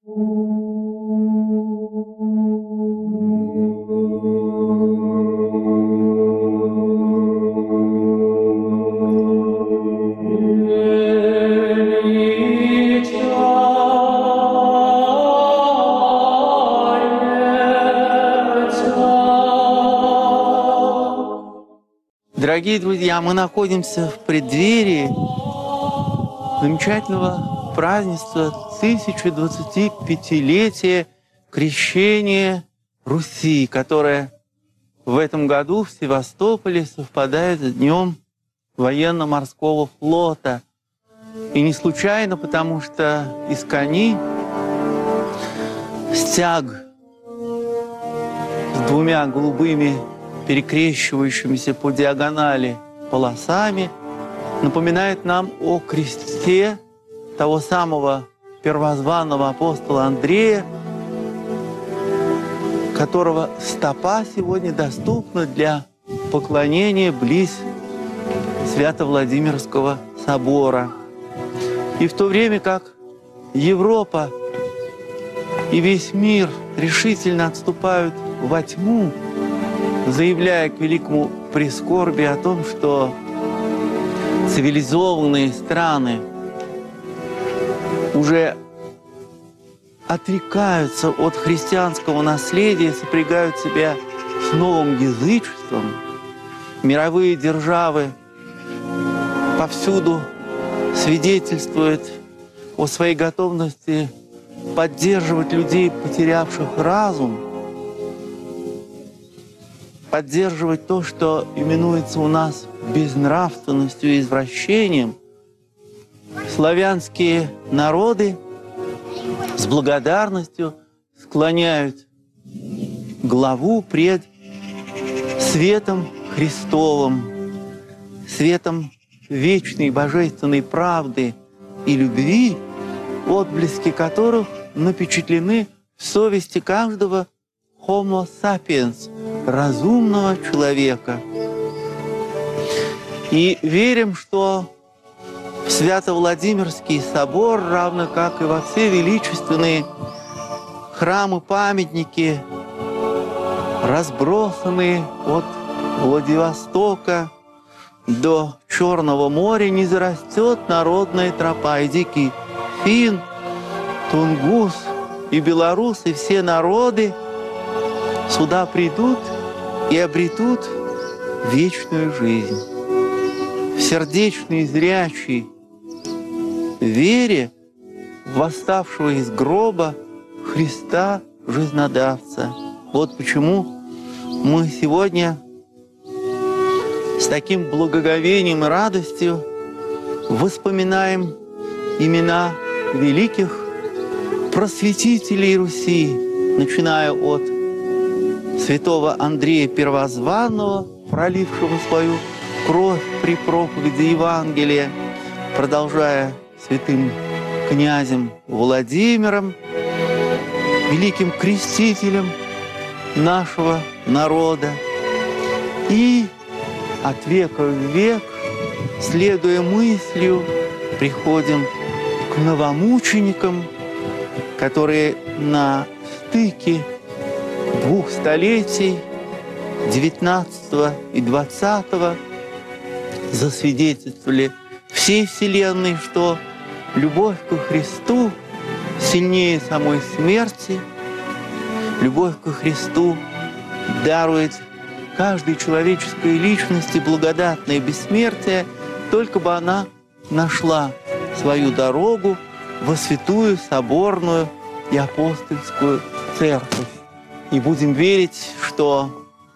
Дорогие друзья, мы находимся в преддверии замечательного празднества 1025-летия крещения Руси, которое в этом году в Севастополе совпадает с Днем военно-морского флота. И не случайно, потому что из Кани стяг с двумя голубыми перекрещивающимися по диагонали полосами напоминает нам о кресте того самого первозванного апостола Андрея, которого стопа сегодня доступна для поклонения близ Свято-Владимирского собора. И в то время как Европа и весь мир решительно отступают во тьму, заявляя к великому прискорбию о том, что цивилизованные страны уже отрекаются от христианского наследия, сопрягают себя с новым язычеством. Мировые державы повсюду свидетельствуют о своей готовности поддерживать людей, потерявших разум, поддерживать то, что именуется у нас безнравственностью и извращением. Славянские народы с благодарностью склоняют главу пред светом Христовым, светом вечной божественной правды и любви, отблески которых напечатлены в совести каждого Homo sapiens, разумного человека. И верим, что в Свято-Владимирский собор, равно как и во все величественные храмы-памятники, разбросанные от Владивостока до Черного моря, не зарастет народная тропа. И дикий фин, тунгус и белорус, и все народы сюда придут и обретут вечную жизнь. В сердечной, зрячей вере в восставшего из гроба Христа жизнодавца. Вот почему мы сегодня с таким благоговением и радостью вспоминаем имена великих просветителей Руси, начиная от святого Андрея Первозванного, пролившего свою кровь при проповеди Евангелия, продолжая святым князем Владимиром, великим крестителем нашего народа. И от века в век, следуя мыслью, приходим к новомученикам, которые на стыке двух столетий, 19 и 20, засвидетельствовали всей Вселенной, что любовь ко Христу сильнее самой смерти, любовь ко Христу дарует каждой человеческой личности благодатное бессмертие, только бы она нашла свою дорогу во святую, соборную и апостольскую церковь. И будем верить, что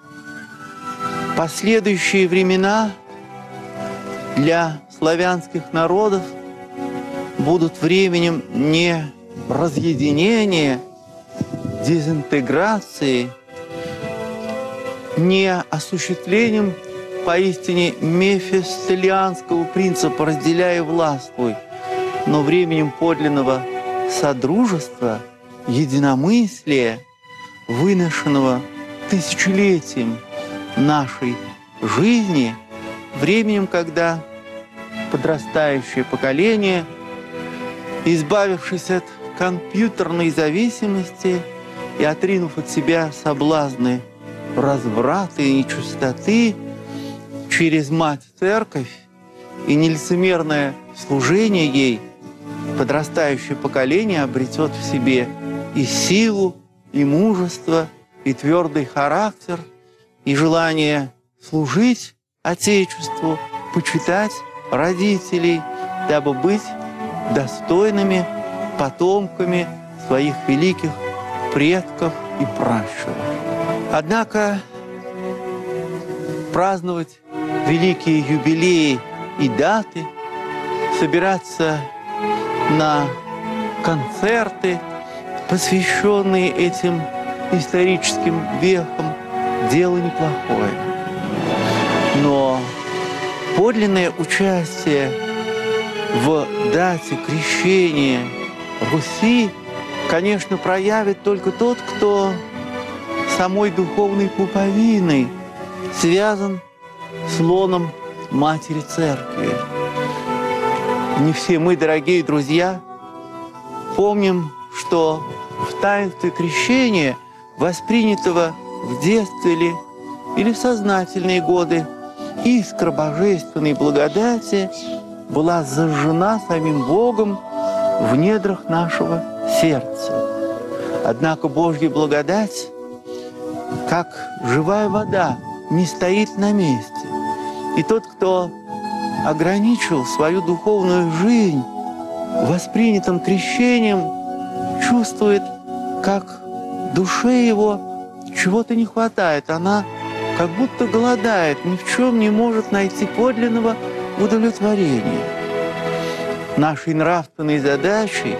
последующие времена для славянских народов будут временем не разъединения, дезинтеграции, не осуществлением поистине мефистофелианского принципа «разделяй и властвуй», но временем подлинного содружества, единомыслия, выношенного тысячелетием нашей жизни, временем, когда подрастающее поколение, избавившись от компьютерной зависимости и отринув от себя соблазны разврата и нечистоты, через Мать-Церковь и нелицемерное служение ей подрастающее поколение обретет в себе и силу, и мужество, и твердый характер, и желание служить Отечеству, почитать родителей, дабы быть достойными потомками своих великих предков и пращуров. Однако праздновать великие юбилеи и даты, собираться на концерты, посвященные этим историческим вехам, дело неплохое. Но подлинное участие в дате крещения Руси, конечно, проявит только тот, кто самой духовной пуповиной связан с лоном Матери Церкви. Не все мы, дорогие друзья, помним, что в таинстве крещения, воспринятого в детстве или в сознательные годы, искра божественной благодати была зажжена самим Богом в недрах нашего сердца. Однако Божья благодать, как живая вода, не стоит на месте. И тот, кто ограничил свою духовную жизнь воспринятым крещением, чувствует, как душе его чего-то не хватает. Она как будто голодает, ни в чем не может найти подлинного удовлетворения. Нашей нравственной задачей,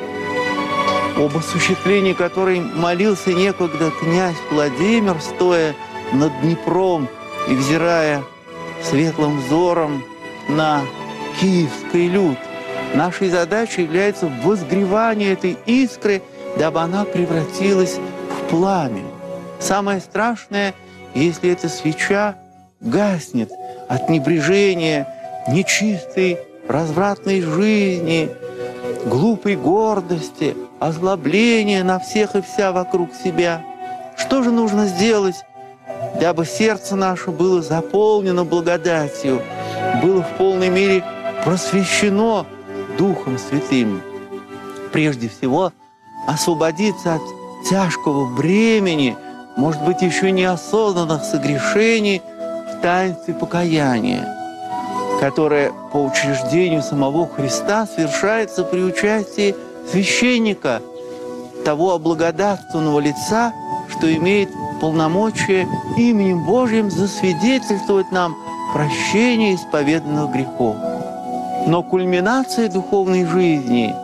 об осуществлении которой молился некогда князь Владимир, стоя над Днепром и взирая светлым взором на киевский люд, нашей задачей является возгревание этой искры, дабы она превратилась в пламя. Самое страшное, если эта свеча гаснет от небрежения, нечистой, развратной жизни, глупой гордости, озлобления на всех и вся вокруг себя. Что же нужно сделать, дабы сердце наше было заполнено благодатью, было в полной мере просвещено Духом Святым? Прежде всего, освободиться от тяжкого бремени, может быть, еще неосознанных согрешений в таинстве покаяния, которое по учреждению самого Христа совершается при участии священника, того облагодатственного лица, что имеет полномочия именем Божьим засвидетельствовать нам прощение исповеданных грехов. Но кульминация духовной жизни,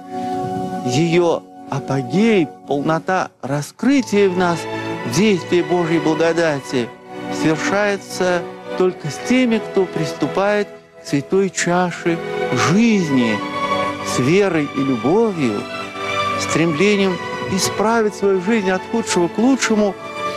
ее апогей, полнота раскрытия в нас действия Божьей благодати совершается только с теми, кто приступает к святой чаше жизни с верой и любовью, стремлением исправить свою жизнь от худшего к лучшему,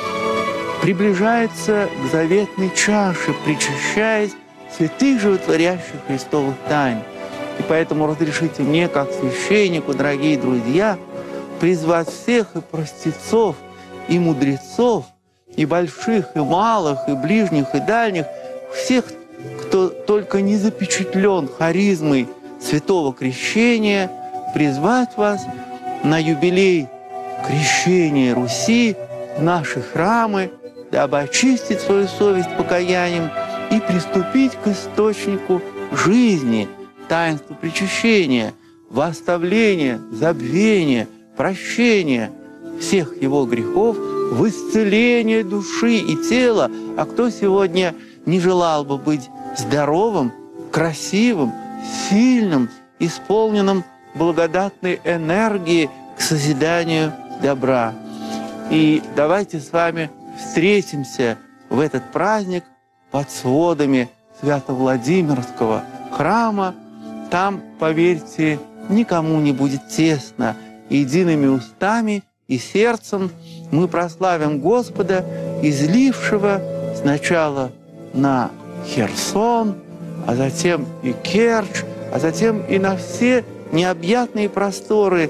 приближается к заветной чаше, причащаясь святых животворящих Христовых тайн. И поэтому разрешите мне, как священнику, дорогие друзья, призвать всех и простецов, и мудрецов, и больших, и малых, и ближних, и дальних, всех, кто только не запечатлен харизмой святого крещения, призвать вас на юбилей крещения Руси в наши храмы, дабы очистить свою совесть покаянием и приступить к источнику жизни, таинству причащения, восставления, забвения, прощения всех его грехов, в исцеление души и тела. А кто сегодня не желал бы быть здоровым, красивым, сильным, исполненным благодатной энергии к созиданию добра? И давайте с вами встретимся в этот праздник под сводами Свято-Владимирского храма. Там, поверьте, никому не будет тесно. Едиными устами и сердцем мы прославим Господа, излившего сначала на Херсон, а затем и Керчь, а затем и на все необъятные просторы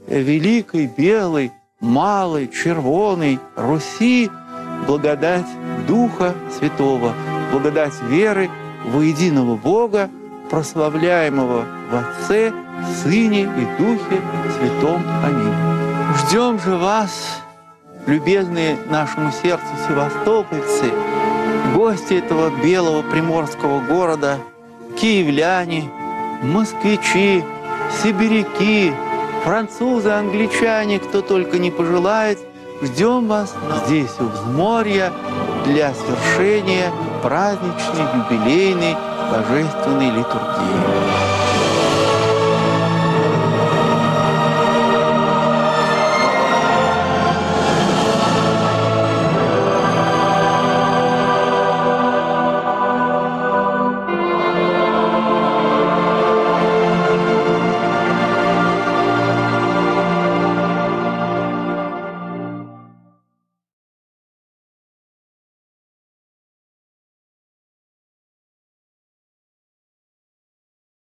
великой, белой, малой, червоной Руси благодать Духа Святого, благодать веры во единого Бога, прославляемого в Отце, Сыне и Духе Святом. Аминь. Ждем же вас, любезные нашему сердцу севастопольцы, гости этого белого приморского города, киевляне, москвичи, сибиряки, французы, англичане, кто только не пожелает, ждем вас здесь, у взморья, для свершения праздничной, юбилейной, божественной литургии.